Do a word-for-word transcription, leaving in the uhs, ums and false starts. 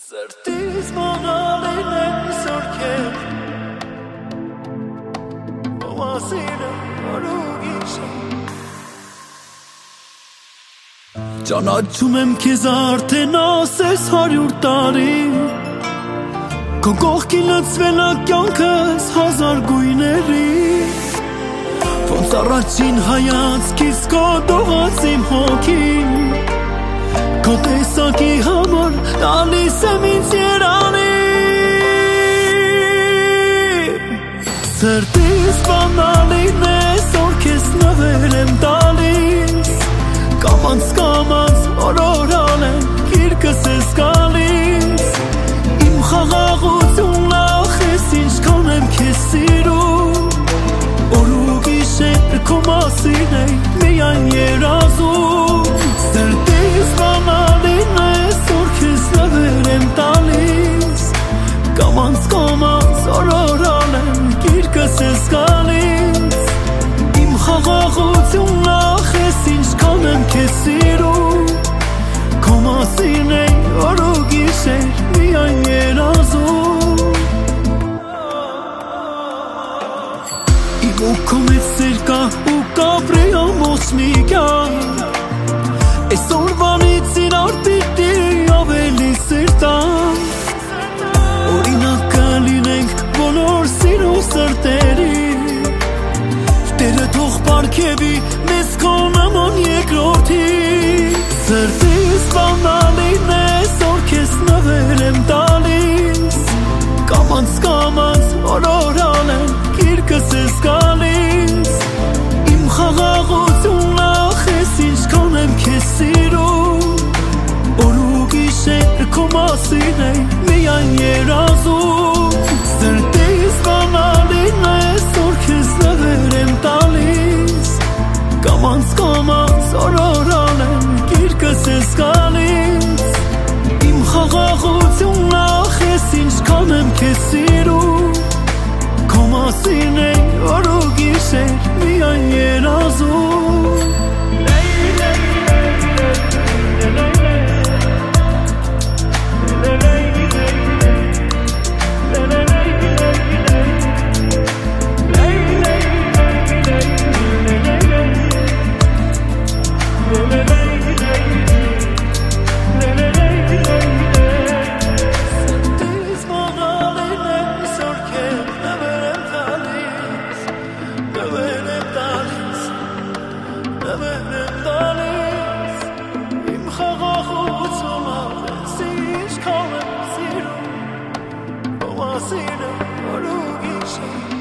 Սրտիս մանալին եմ սորքել Ոմասինը արուգիշ Ճանաչում եմ քեզ արդեն ասես հարյուր տարի Քո կողքին լցվել ա կյանքս հազար գույների Ոնց առաջին հայացքից քո դողաց իմ հոգին Քո տեսակի համար տալիս եմ ինձ երանի Սրտիս բանալին ես որ քեզ նվեր եմ տալիս Կամանց կամանց օրորան եմ գիրկս ես գալիս Իմ խաղաղություն լախ ես ինչքան եմ քեզ սիրում Օր ու գիշեր քո մասին է միայն երազում Սրտիս բանալին ես որ քեզ նվեր եմ տալիս Կամանց կամանց օրորան եմ գիրկս ես գալիս Իմ խաղաղություն լախ ես ինչքան եմ քեզ սիրում Քո մասին է օր ու գիշեր միայն երազում Իմ ու քո մեծ սեր կա ու կապրի ամոց մի կյանք Այսօրվանից իրար պիտի ավելի սրտանք Օրինակ կլինենք բոլոր սիրո սրտերի Տերը թող պարգևի մեզ քո նման երկրորդի Սրտիս բանալին ես որ քեզ նվեր եմ տալիս Կամանց կամանց օրորան եմ գիրկս ես գալիս Իմ խաղաղություն լախ ես ինչքան եմ քեզ սիրում Օր ու գիշեր քո մասին է միայն երազում Սրտիս բանալին ես որ քեզ նվեր եմ տալիս Կամանց կամանց օրորան եմ գիրկս ես գալիս Իմ խաղաղություն լախ ես ինչքան եմ քեզ սիրում Քո մասին է օր ու գիշեր միայն երազում I'll see you,